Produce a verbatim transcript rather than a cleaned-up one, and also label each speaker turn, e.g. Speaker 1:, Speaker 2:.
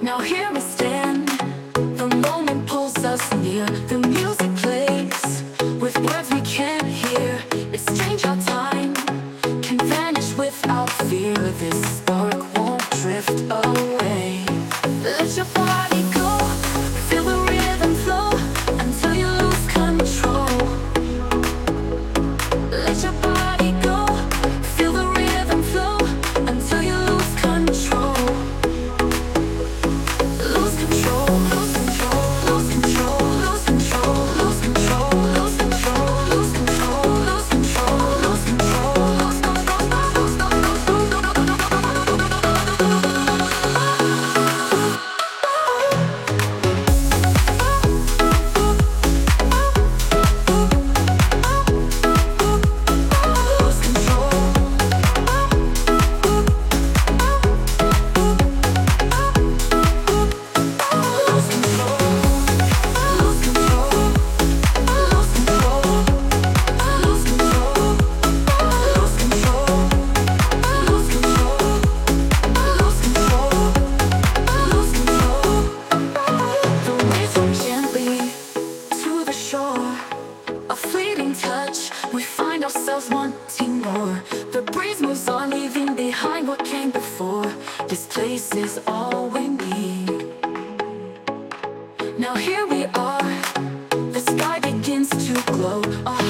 Speaker 1: Now here we stand, the moment pulls us near. The music plays, with words we can't hear. It's strange how time can vanish without fear. This spark won't drift away. Let your body go, feel the rhythm flow until you lose control. Let your body go, feel the rhythm flow until you lose control. Lose control, lose control, lose control, lose control, lose control, lose control, lose control, lose control, lose control, lose a fleeting touch, we find ourselves wanting more. The breeze moves on, leaving behind what came before. This place is all we need. Now here we are, the sky begins to glow. Our